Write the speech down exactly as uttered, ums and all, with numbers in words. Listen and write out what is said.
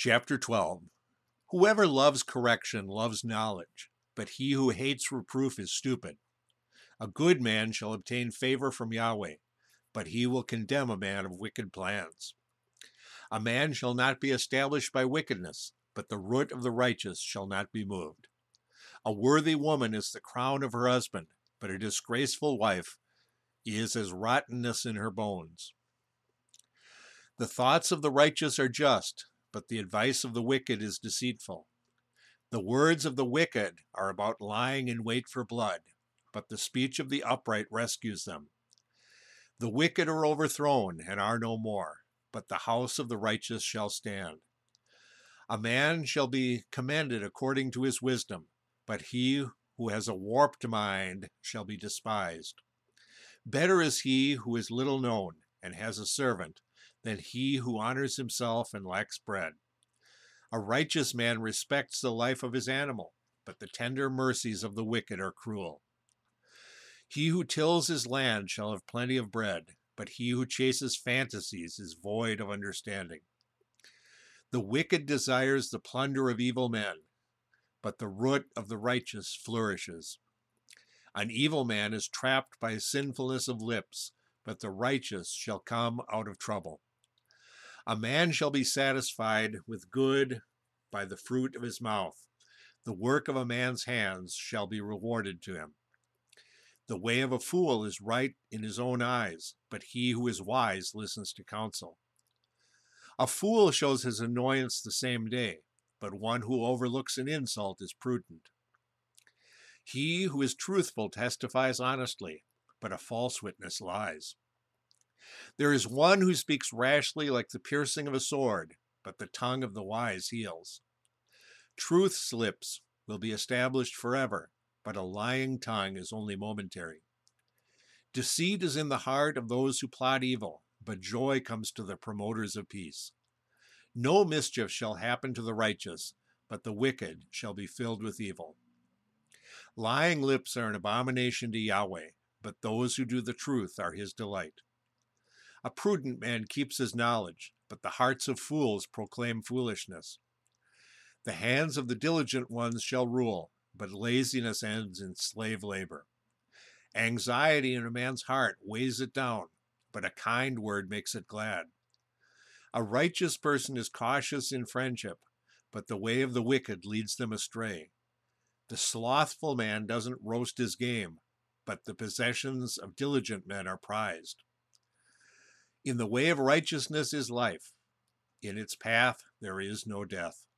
Chapter twelve. Whoever loves correction loves knowledge, but he who hates reproof is stupid. A good man shall obtain favor from Yahweh, but he will condemn a man of wicked plans. A man shall not be established by wickedness, but the root of the righteous shall not be moved. A worthy woman is the crown of her husband, but a disgraceful wife is as rottenness in her bones. The thoughts of the righteous are just, but the advice of the wicked is deceitful. The words of the wicked are about lying in wait for blood, but the speech of the upright rescues them. The wicked are overthrown and are no more, but the house of the righteous shall stand. A man shall be commended according to his wisdom, but he who has a warped mind shall be despised. Better is he who is little known and has a servant than he who honors himself and lacks bread. A righteous man respects the life of his animal, but the tender mercies of the wicked are cruel. He who tills his land shall have plenty of bread, but he who chases fantasies is void of understanding. The wicked desires the plunder of evil men, but the root of the righteous flourishes. An evil man is trapped by sinfulness of lips, but the righteous shall come out of trouble. A man shall be satisfied with good by the fruit of his mouth. The work of a man's hands shall be rewarded to him. The way of a fool is right in his own eyes, but he who is wise listens to counsel. A fool shows his annoyance the same day, but one who overlooks an insult is prudent. He who is truthful testifies honestly, but a false witness lies. There is one who speaks rashly like the piercing of a sword, but the tongue of the wise heals. Truth's lips will be established forever, but a lying tongue is only momentary. Deceit is in the heart of those who plot evil, but joy comes to the promoters of peace. No mischief shall happen to the righteous, but the wicked shall be filled with evil. Lying lips are an abomination to Yahweh, but those who do the truth are his delight. A prudent man keeps his knowledge, but the hearts of fools proclaim foolishness. The hands of the diligent ones shall rule, but laziness ends in slave labor. Anxiety in a man's heart weighs it down, but a kind word makes it glad. A righteous person is cautious in friendship, but the way of the wicked leads them astray. The slothful man doesn't roast his game, but the possessions of diligent men are prized. In the way of righteousness is life. In its path there is no death.